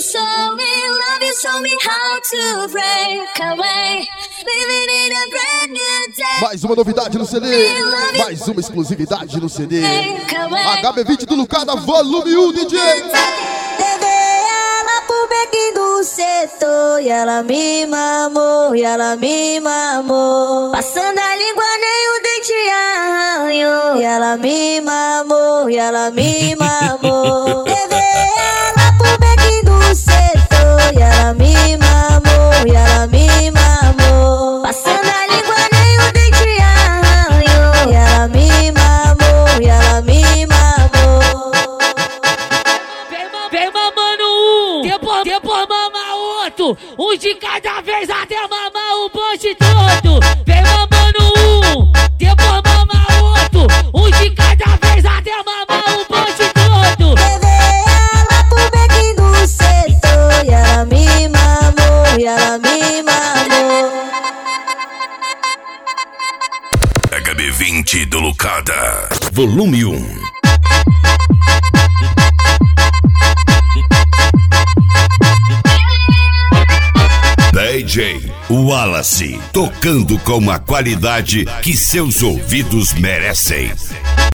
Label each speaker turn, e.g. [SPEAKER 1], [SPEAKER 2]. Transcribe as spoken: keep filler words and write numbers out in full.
[SPEAKER 1] show me love, you show me how to break away. Living in a brand new day.
[SPEAKER 2] Mais uma novidade no C D, mais uma exclusividade no C D. H B vinte do Lucada, volume um, D J.
[SPEAKER 1] Levei ela pro beck do setor e ela me mamou, e ela me mamou. Passando a língua nem o dente arranhou. E ela me mamou, e ela me mamou. Levei ela pro beck do setor e ela me mamou, e ela me mamou. Passando a língua nem o dente arranhou. E ela me mamou, e ela me mamou.
[SPEAKER 3] Vem mamando um, depois, depois mama outro. Um de cada vez até mamar o bonde todo. Vem mamando um, depois mama outro. Um de cada vez até mamar o bonde todo.
[SPEAKER 1] Levei ela pro beck do setor e ela me mamou, e ela me mamou.
[SPEAKER 4] H B vinte do Lucada, volume um. D J Wallace, tocando com a qualidade que seus ouvidos merecem.